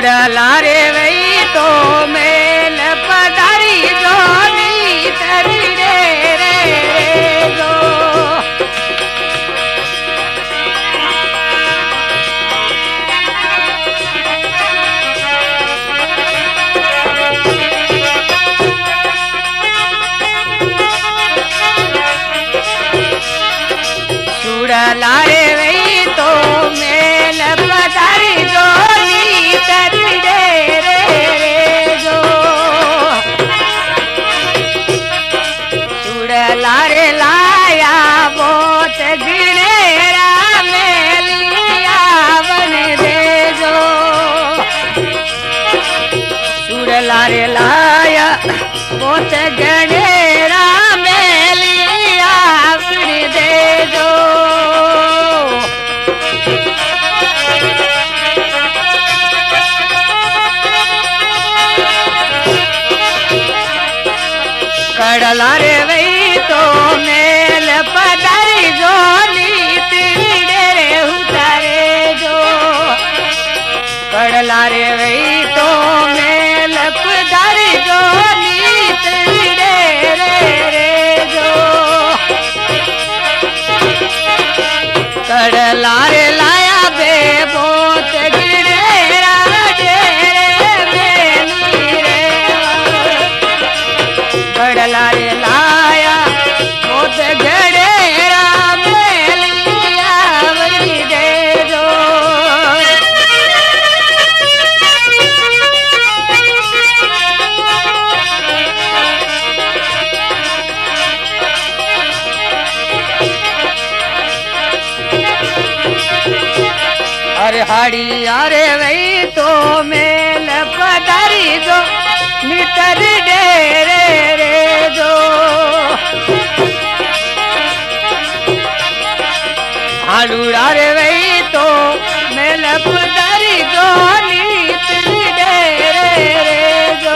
चुड़ला रे वही तो मेल पधारी जोनी तरी रे जो चुड़ला रे वही तो मेल पधारी जोनी तरी रे जो चुड़ला रे लाया बहुत गिरेरा मेलिया बन दे जो चुड़ला रे लाया बहुत गणेरा मेलिया बन दे जो कड़ला रे वही तो मेल पधारी जोनी तीड़े रे उतारे जो कड़ला रे वही तो मेल पधारी जोनी तीड़े रे जो कड़ला रे लाया बे बहुत गिरेरा डेरे मेली रे कड़ला रे लाया बहुत गड़ेरा मेलिया वही दे जो अरे हाड़ी अरे वही तो मेल पधारी जो नितर डेरे रे जो हाड़ूड़ा रे वही तो मेल पधारी जो नितर डेरे रे जो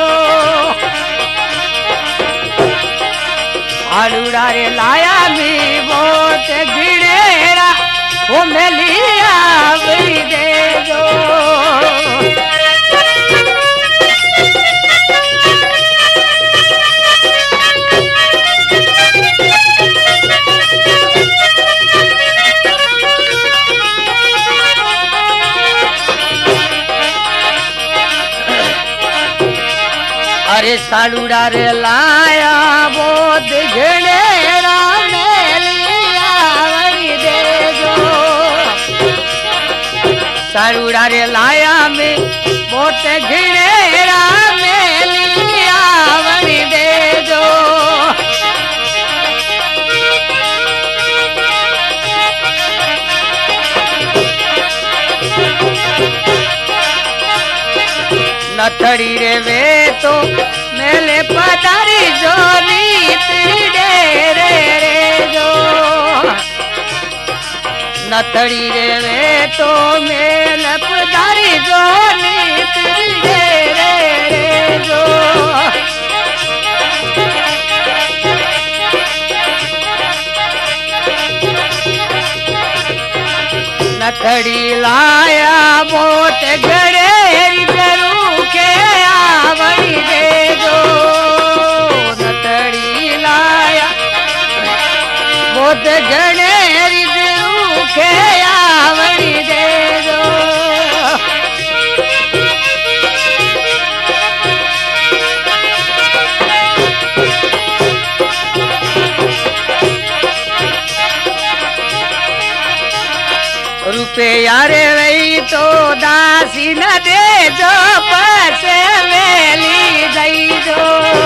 हाड़ूड़ा रे लाया भी बहुत गिड़ेरा वो मेलिया वही दे जो अरे साड़ूड़ा रे लाया बहुत घनेरा मेलिया वही दे जो साड़ूड़ा रे लाया में बहुत घनेरा मेलिया वही दे जो नथड़ी रे वे तो मेले पधारी जोनी तीड़े रे जो नथड़ी रे वे तो मेले पधारी जोनी तीड़े रे जो नथड़ी लाया बहुत गड़ेरी जरू के आवड़ी दे जो नथड़ी लाया बहुत गड़ेरी जरू के आवड़ी दे जो रुपया रे वही तो दासी न दे जो पैसे मेली दई जो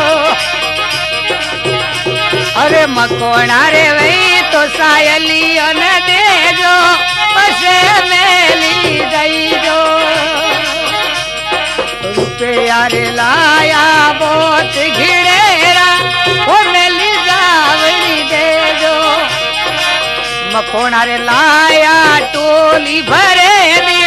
अरे मकोड़ा रे वही तो सायली न दे जो पैसे मेली दई जो रुपया रे लाया बहुत घिड़ेरा वो मेली जावड़ी दे जो मखोड़ा रे लाया टोली भरे दी